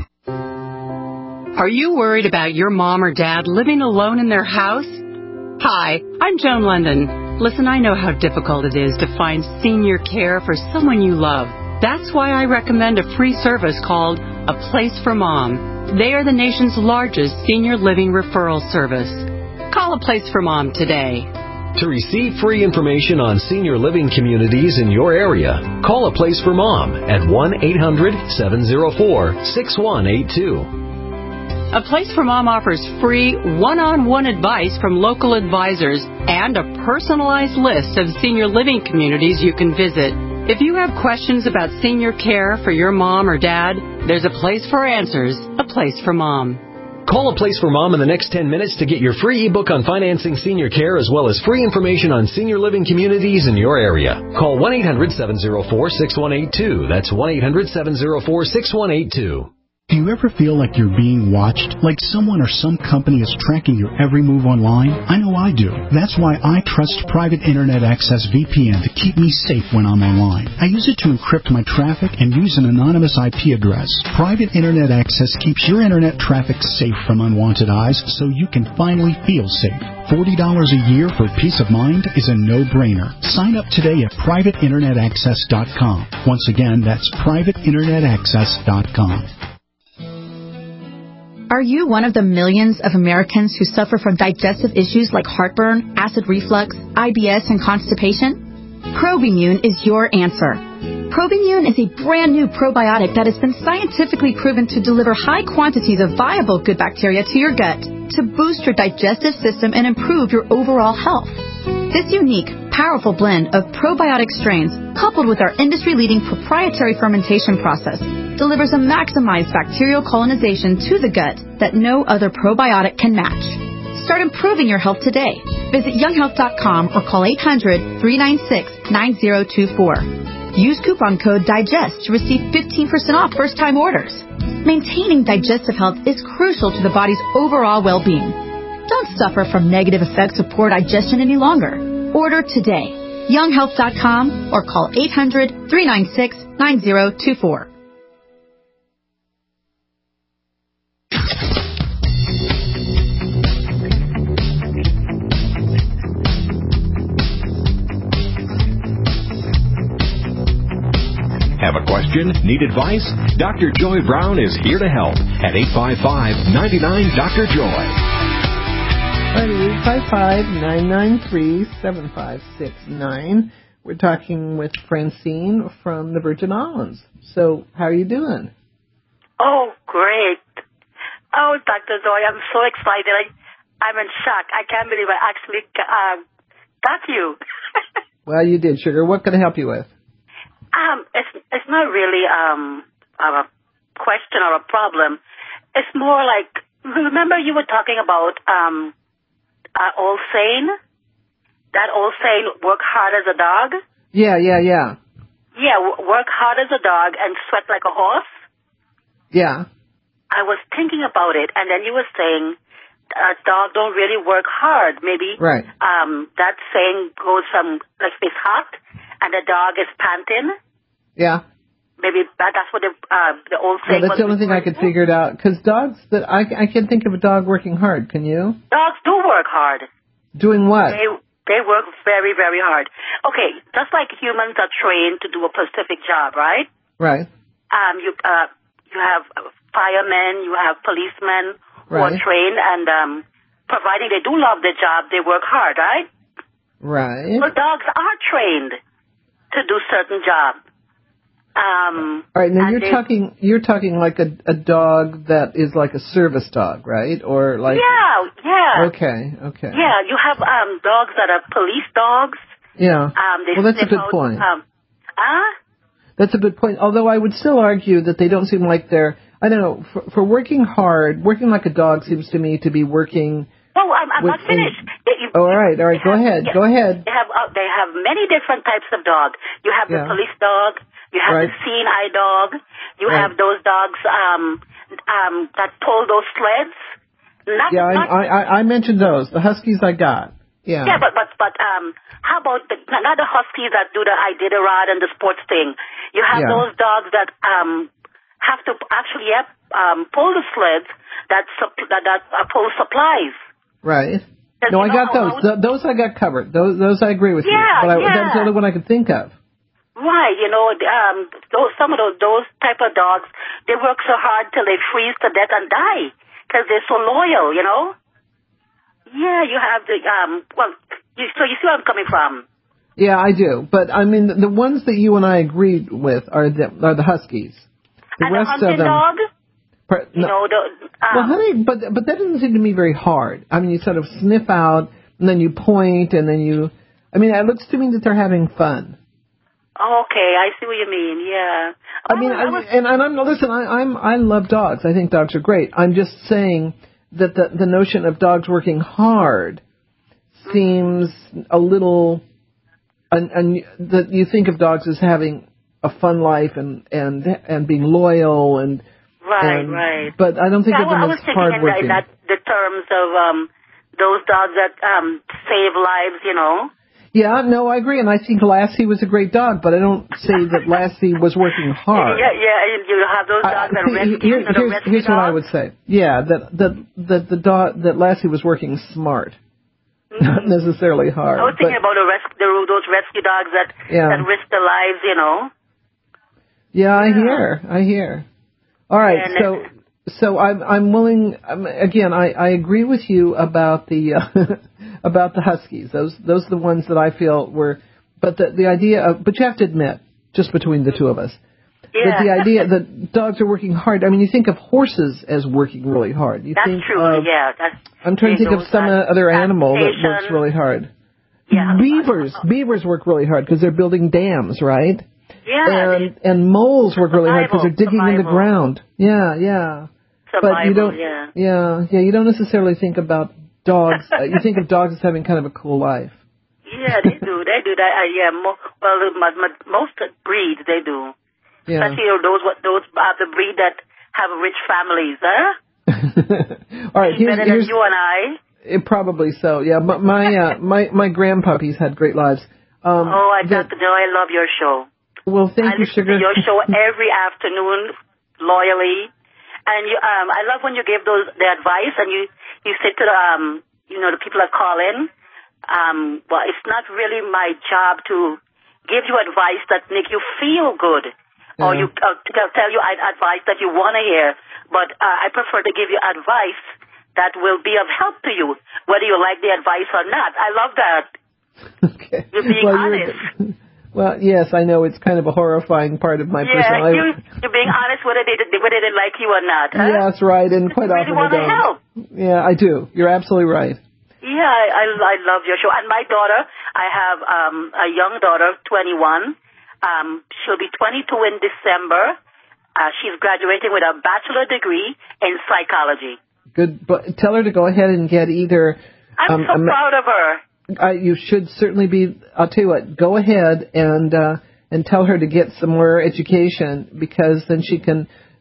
Are you worried about your mom or dad living alone in their house? Hi, I'm Joan London. Listen, I know how difficult it is to find senior care for someone you love. That's why I recommend a free service called A Place for Mom. They are the nation's largest senior living referral service. Call A Place for Mom today.
To receive free information on senior living communities in your area, call A Place for Mom at one eight hundred, seven oh four, six one eight two.
A Place for Mom offers free one-on-one advice from local advisors and a personalized list of senior living communities you can visit. If you have questions about senior care for your mom or dad, there's a place for answers, A Place for Mom.
Call A Place for Mom in the next ten minutes to get your free ebook on financing senior care as well as free information on senior living communities in your area. Call one eight hundred, seven oh four, six one eight two. That's one eight hundred, seven oh four, six one eight two.
Do you ever feel like you're being watched? Like someone or some company is tracking your every move online? I know I do. That's why I trust Private Internet Access V P N to keep me safe when I'm online. I use it to encrypt my traffic and use an anonymous I P address. Private Internet Access keeps your internet traffic safe from unwanted eyes so you can finally feel safe. forty dollars a year for peace of mind is a no-brainer. Sign up today at private internet access dot com. Once again, that's private internet access dot com.
Are you one of the millions of Americans who suffer from digestive issues like heartburn, acid reflux, I B S, and constipation? Probimune is your answer. Probimune is a brand new probiotic that has been scientifically proven to deliver high quantities of viable good bacteria to your gut to boost your digestive system and improve your overall health. This unique, powerful blend of probiotic strains, coupled with our industry-leading proprietary fermentation process, delivers a maximized bacterial colonization to the gut that no other probiotic can match. Start improving your health today. Visit young health dot com or call eight hundred, three nine six, nine zero two four. Use coupon code DIGEST to receive fifteen percent off first-time orders. Maintaining digestive health is crucial to the body's overall well-being. Don't suffer from negative effects of poor digestion any longer. Order today. young health dot com or call eight hundred, three nine six, nine zero two four.
Have a question? Need advice? Doctor Joy Brown is here to help at eight five five, nine nine, Doctor Joy.
eight five five, nine nine three, seven five six nine. We're talking with Francine from the Virgin Islands. So, how are you doing?
Oh, great. Oh, Doctor Joy, I'm so excited. I, I'm in shock. I can't believe I actually uh, got you.
Well, you did, sugar. What can I help you with?
Um, it's it's not really um a question or a problem. It's more like, remember you were talking about um uh, old saying, that old saying, work hard as a dog.
Yeah, yeah, yeah.
Yeah, w- work hard as a dog and sweat like a horse.
Yeah.
I was thinking about it, and then you were saying a dog don't really work hard. Maybe
right.
um, that saying goes from, like, if it's hot and the dog is panting.
Yeah.
Maybe that, that's what the, uh, the old
Yeah,
saying
that's
was.
the only thing I could figure it out. Because dogs, that I, I can think of a dog working hard. Can you?
Dogs do work hard.
Doing what?
They they work very, very hard. Okay, just like humans are trained to do a specific job, right?
Right.
Um, you uh, you have firemen, you have policemen who
Right.
are trained, and um, providing they do love their job, they work hard, right?
Right.
Well, dogs are trained to do certain jobs. Um,
All right. Now
and
you're
they-
talking. You're talking like a a dog that is like a service dog, right? Or like.
yeah, yeah.
Okay. Okay.
Yeah, you have um dogs that are police dogs.
Yeah.
Um, they
Well, that's a
sniff
good
out,
point.
Um, ah,
That's a good point. Although I would still argue that they don't seem like they're. I don't know. For, for working hard, working like a dog seems to me to be working.
no, I'm, I'm not
Within-
finished. They, you,
Oh, all right. All right. Go ahead.
yeah,
Go ahead.
They have uh, they have many different types of dog. You have the
Yeah.
police dog. You have
Right.
the seeing eye dog. You
Right.
have those dogs um um that pull those sleds. Not,
Yeah,
not,
I, I I mentioned those. The Huskies I got. Yeah.
Yeah, but but but um, how about the not the Huskies that do the Iditarod and the sports thing? You have
Yeah.
those dogs that um have to actually yep, um pull the sleds that supp- that, that uh, pull supplies.
Right.
Does
No,
you
I
know
got
how-
those.
how-
Th- those I got covered. Those those I agree with you.
Yeah,
But I,
yeah.
that's the only one I could think of.
Right, you know, um, those some of those those type of dogs, they work so hard till they freeze to death and die because they're so loyal, you know. Yeah, you have the um. Well, you, so you see where I'm coming from.
Yeah, I do. But I mean, the, the ones that you and I agreed with are the are the Huskies. The
and
rest
the hunting
of them.
dog,
per-
you
no.
know, the um,
Well, honey, but but that doesn't seem to me very hard. I mean, you sort of sniff out and then you point and then you. I mean, it looks to me that they're having fun.
Okay, I see what you mean. Yeah.
I mean, I, and, and I'm listen. I, I'm I love dogs. I think dogs are great. I'm just saying that the the notion of dogs working hard seems a little, and, and that you think of dogs as having a fun life and and and being loyal and
Right,
and,
right.
But I don't think
yeah,
of
well,
them
I
as
was thinking in, that, in
hardworking.
that the terms of um those dogs that um save lives, you know.
Yeah, no, I agree, and I think Lassie was a great dog, but I don't say that Lassie was working hard.
Yeah, yeah, and you have those dogs that
I-
rescue,
here-
you know, the
here's,
rescue
here's what I
dogs.
would say. Yeah, that that that the dog that Lassie was working smart, not necessarily hard.
I was thinking
but,
about the res- the, those rescue dogs that
Yeah.
that risk their lives, you know.
yeah, I hear, I hear. All right,
And
so so I'm I'm willing. Um, again, I, I agree with you about the uh, about the Huskies. Those those are the ones that I feel were. But the the idea of but you have to admit, just between the two of us,
Yeah.
that the idea that dogs are working hard. I mean, you think of horses as working really hard. You
That's
think
true.
of,
yeah, that's.
I'm trying to think of
those
some
that-
other animal that
transportation.
works really hard.
Yeah.
Beavers, beavers work really hard because they're building dams, right?
Yeah.
And and moles work really hard because they're digging in the
survival.
ground. Yeah, yeah. But you
Survival,
don't.
yeah.
yeah, yeah. You don't necessarily think about dogs. uh, you think of dogs as having kind of a cool life.
Yeah, they do. They do that. Uh, yeah, mo- well, mo- mo- most breeds they do.
Yeah.
Especially those what those are the breed that have rich families, huh?
All right. Here's,
Better
here's
than you and I.
it, probably so. Yeah. My my uh, my, my grandpuppies had great lives. Um,
oh, I
that-
Doctor Joe, I love your show.
Well, thank
I
you,
listen
sugar.
to your show every afternoon loyally, and you, um, I love when you give those the advice and you you say to the um, you know, the people that call in. Um, well, it's not really my job to give you advice that make you feel good, or
Yeah.
you uh, to tell you ad- advice that you want to hear. But uh, I prefer to give you advice that will be of help to you, whether you like the advice or not. I love that.
Okay.
You're being
well,
honest.
You're, well, yes, I know it's kind of a horrifying part of my
Yeah,
personal
you,
life.
you're being honest whether they whether they like you or not. Huh?
Yeah, that's right, and quite
really
often
want
they
to
don't.
help.
Yeah, I do. You're absolutely right.
Yeah, I, I love your show. And my daughter, I have um, a young daughter, twenty-one. Um, she'll be twenty-two in December. Uh, she's graduating with a bachelor degree in psychology.
Good, but tell her to go ahead and get either.
I'm
um,
so
a-
proud of her.
Uh, you should certainly be. I'll tell you what. Go ahead and uh, and tell her to get some more education because then she can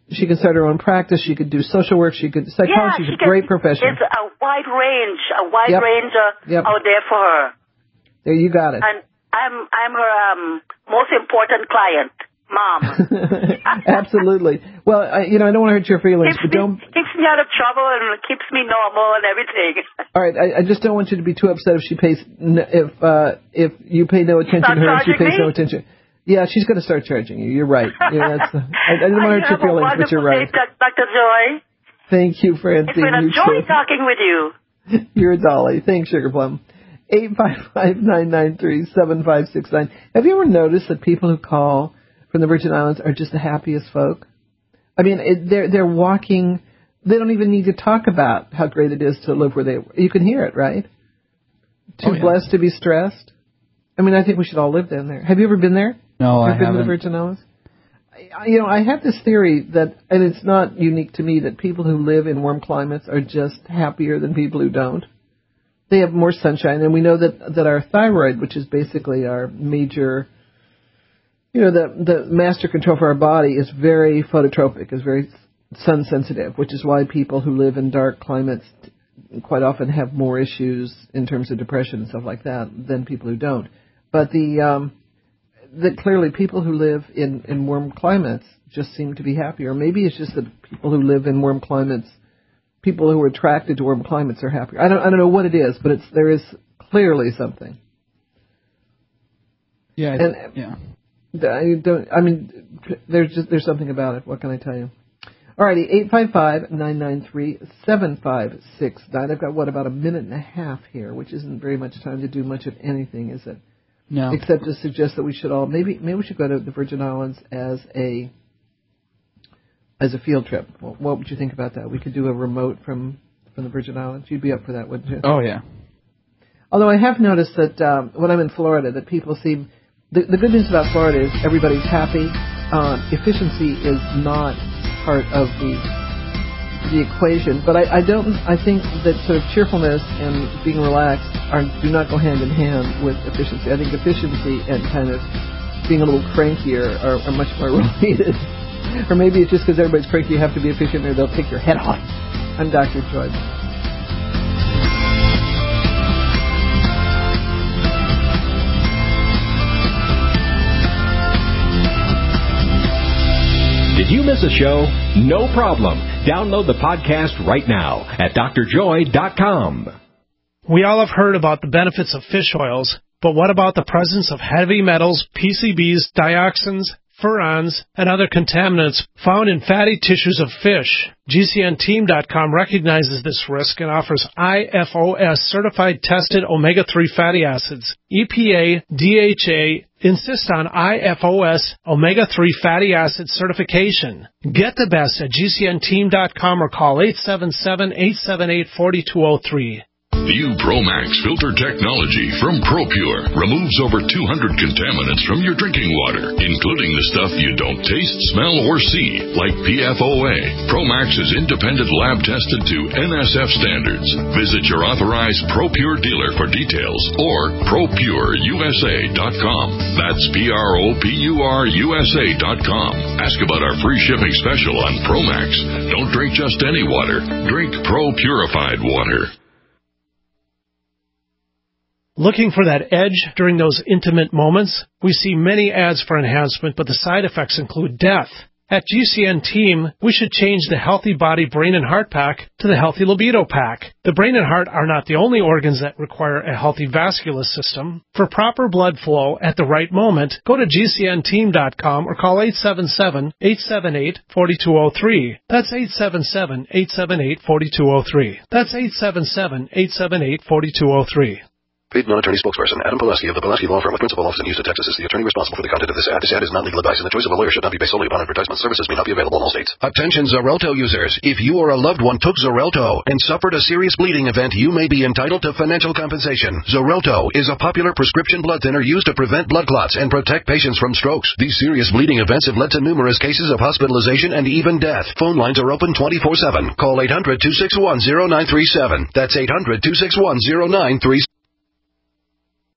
She can start her own practice. She could do social work. She could psychology.
Yeah,
is a great profession.
There's a wide range, a wide
Yep.
range uh,
Yep.
out there for her.
There, you got it.
And I'm I'm her um, most important client, Mom.
Absolutely. Well, I, you know, I don't want to hurt your feelings,
keeps
but
me,
don't.
keeps me out of trouble and keeps me normal and everything.
All right, I, I just don't want you to be too upset if she pays n- if uh, if you pay no attention
Start
to her and she
charging
pays
me?
no attention. Yeah, she's going to start charging you. You're right. Yeah, that's, uh, I, I didn't want to hurt your feelings, but you're right.
Day, Doctor Joy.
Thank you, Francine.
It's been a
You
joy
too.
talking with you.
You're a dolly. Thanks, Sugar Plum. eight five five, nine nine three, seven five six nine. Have you ever noticed that people who call from the Virgin Islands are just the happiest folk? I mean, it, they're they're walking. They don't even need to talk about how great it is to live where they. You can hear it, right? Too
Oh, yeah.
blessed to be stressed. I mean, I think we should all live down there. Have you ever been there?
No, I
Ever been to the
haven't.
Virgin Islands? I, you know, I have this theory that, and it's not unique to me, that people who live in warm climates are just happier than people who don't. They have more sunshine, and we know that that our thyroid, which is basically our major, you know, the the master control for our body, is very phototropic, is very sun sensitive, which is why people who live in dark climates quite often have more issues in terms of depression and stuff like that than people who don't. But the um, that clearly people who live in, in warm climates just seem to be happier. Maybe it's just that people who live in warm climates, people who are attracted to warm climates are happier. I don't I don't know what it is, but it's there is clearly something.
Yeah, I,
And
yeah.
I don't. I mean, there's just there's something about it. What can I tell you? Alrighty, eight five five, nine nine three, seven five six nine. I've got, what, about a minute and a half here, which isn't very much time to do much of anything, is it?
No.
Except to suggest that we should all, maybe maybe we should go to the Virgin Islands as a as a field trip. What, what would you think about that? We could do a remote from, from the Virgin Islands. You'd be up for that, wouldn't you?
Oh, yeah.
Although I have noticed that um, when I'm in Florida, that people seem, the, the good news about Florida is everybody's happy. Um, efficiency is not part of the the equation, but I, I don't. I think that sort of cheerfulness and being relaxed are do not go hand in hand with efficiency. I think efficiency and kind of being a little crankier are, are much more related. Or maybe it's just because everybody's cranky, you have to be efficient, or they'll take your head off. I'm Doctor Joy.
Did you miss a show? No problem. Download the podcast right now at D R joy dot com.
We all have heard about the benefits of fish oils, but what about the presence of heavy metals, P C Bs, dioxins, furans, and other contaminants found in fatty tissues of fish? G C N team dot com recognizes this risk and offers I F O S certified tested omega three fatty acids. E P A, D H A insist on I F O S omega three fatty acid certification. Get the best at G C N team dot com or call eight seven seven, eight seven eight, four two zero three.
New ProMax filter technology from ProPure removes over two hundred contaminants from your drinking water, including the stuff you don't taste, smell, or see, like P F O A. ProMax is independent lab tested to N S F standards. Visit your authorized ProPure dealer for details or pro pure U S A dot com. That's P R O P U R U S A dot com. Ask about our free shipping special on ProMax. Don't drink just any water. Drink Pro Purified water.
Looking for that edge during those intimate moments? We see many ads for enhancement, but the side effects include death. At G C N Team, we should change the Healthy Body Brain and Heart Pack to the Healthy Libido Pack. The brain and heart are not the only organs that require a healthy vascular system. For proper blood flow at the right moment, go to G C N team dot com or call eight seven seven, eight seven eight, four two zero three. That's eight seven seven, eight seven eight, four two zero three. That's eight seven seven, eight seven eight, four two zero three.
Paid non-attorney spokesperson Adam Pileski of the Pileski Law Firm with principal office in Houston, Texas is the attorney responsible for the content of this ad. This ad is not legal advice, and the choice of a lawyer should not be based solely upon advertisement. Services may not be available in all states. Attention Xarelto users. If you or a loved one took Xarelto and suffered a serious bleeding event, you may be entitled to financial compensation. Xarelto is a popular prescription blood thinner used to prevent blood clots and protect patients from strokes. These serious bleeding events have led to numerous cases of hospitalization and even death. Phone lines are open twenty-four seven. Call eight hundred, two six one, zero nine three seven. That's eight hundred, two six one, zero nine three seven.